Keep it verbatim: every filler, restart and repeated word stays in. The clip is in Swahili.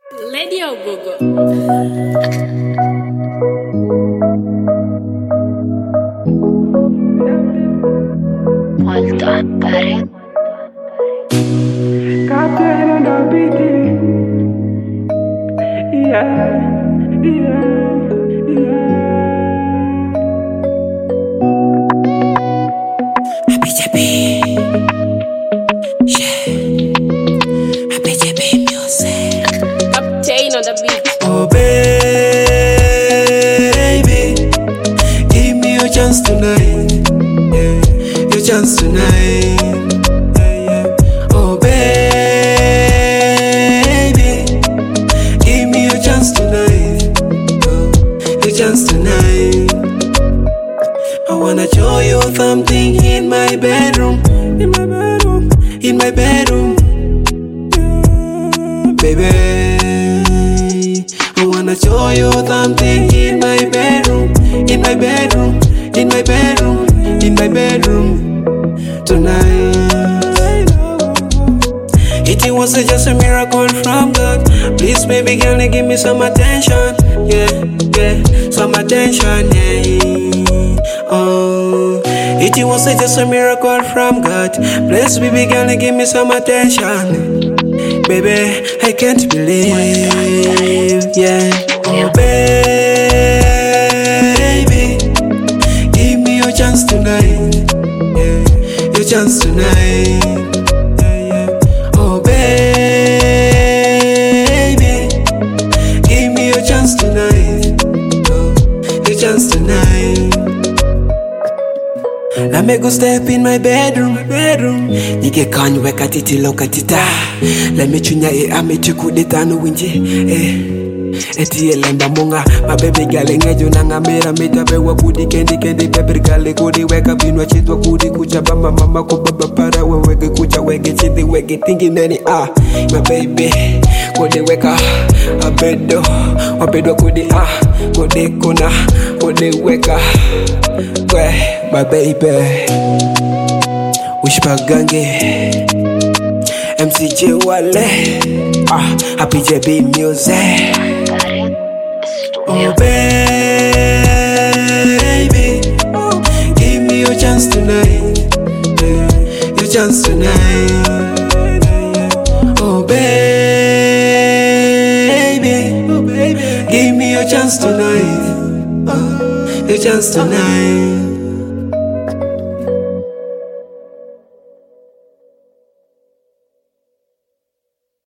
Lady Ogogo. Molto appare. Captain on the beat. Yeah, yeah, yeah. Happy Jappy. Yeah. Happy Jappy music. Captain on the beat. Oh baby, give me your chance tonight. Yeah, your chance tonight. Yeah, yeah. Oh baby, give me your chance tonight. Oh, your chance tonight. I wanna show you something in my bedroom, in my bedroom, in my bedroom, yeah, baby. I wanna show you something in my bedroom, in my bedroom, in my bedroom, in my bedroom tonight. It was just a miracle from God. Please, baby girl, give me some attention, yeah, yeah, some attention, yeah. Oh, it was just a miracle from God. Please, baby girl, give me some attention. Baby, I can't believe, yeah. Oh, baby, give me your chance tonight, yeah, your chance tonight, yeah, yeah. Oh, baby, give me your chance tonight, oh, your chance tonight. Let me go step in my bedroom, my bedroom. Nige kanyu weka titi loka tita. Let me chunya e ame chuku de tanu winje. Eh, eti elenda munga. My baby girl ngejo nanga mera meta bewa kudi kendi kendi baby girl kudi weka binwa chitwa kudi kucha bamba mama kubaba para wege kucha wege chidi wege tingi neni ah. My baby kudi weka abedo abedo kudi ah kudi kuna kudi weka kwe. My baby, Wishpagange, M C J Wale, ah, Happy J B music. Oh baby, give me your chance tonight, yeah, your chance tonight. Oh baby, give me your chance tonight, oh, your chance tonight.